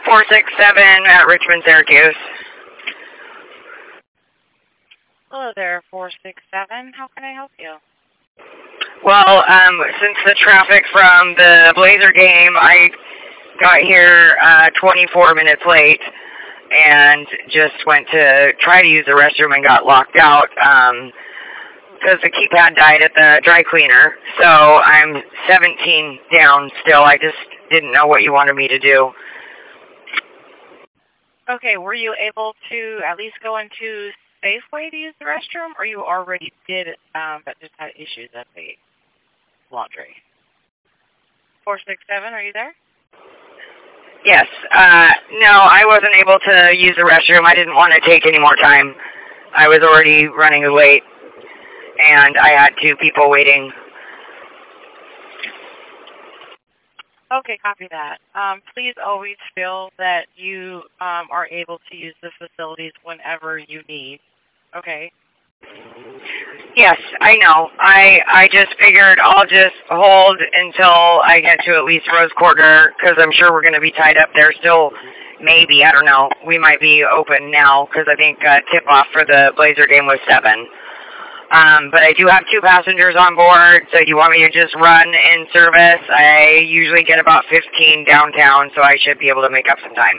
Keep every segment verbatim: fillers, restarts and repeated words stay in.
four six seven at Richmond, Syracuse. Hello there, four six seven. How can I help you? Well, um, since the traffic from the Blazer game, I got here uh, twenty-four minutes late and just went to try to use the restroom and got locked out um, because the keypad died at the dry cleaner. So I'm seventeen down still. I just didn't know what you wanted me to do. Okay, were you able to at least go into Safeway to use the restroom, or you already did, um, but just had issues at the laundry? four six seven, are you there? Yes. Uh, no, I wasn't able to use the restroom. I didn't want to take any more time. I was already running late, and I had two people waiting. Okay, copy that. Um, please always feel that you um, are able to use the facilities whenever you need. Okay? Yes, I know. I I just figured I'll just hold until I get to at least Rose Quarter, because I'm sure we're going to be tied up there still. Maybe, I don't know. We might be open now, because I think uh, tip-off for the Blazer game was seven. Um, but I do have two passengers on board, so you want me to just run in service? I usually get about fifteen downtown, so I should be able to make up some time.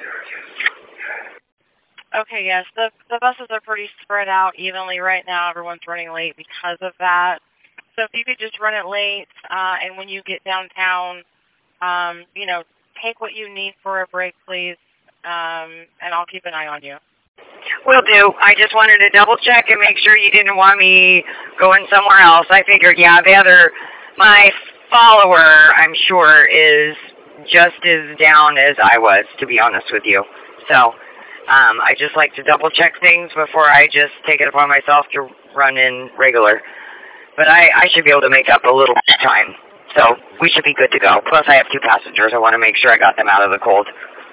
Okay, yes. The, the buses are pretty spread out evenly right now. Everyone's running late because of that. So if you could just run it late, uh, and when you get downtown, um, you know, take what you need for a break, please, um, and I'll keep an eye on you. Will do. I just wanted to double check and make sure you didn't want me going somewhere else. I figured, yeah, the other, my follower, I'm sure, is just as down as I was, to be honest with you. So um, I just like to double check things before I just take it upon myself to run in regular. But I, I should be able to make up a little time. So we should be good to go. Plus I have two passengers. I want to make sure I got them out of the cold.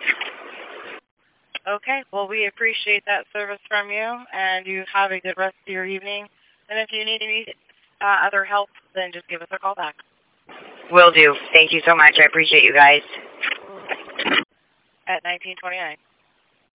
Okay, well, we appreciate that service from you, and you have a good rest of your evening. And if you need any uh, other help, then just give us a call back. Will do. Thank you so much. I appreciate you guys. At nineteen twenty-nine.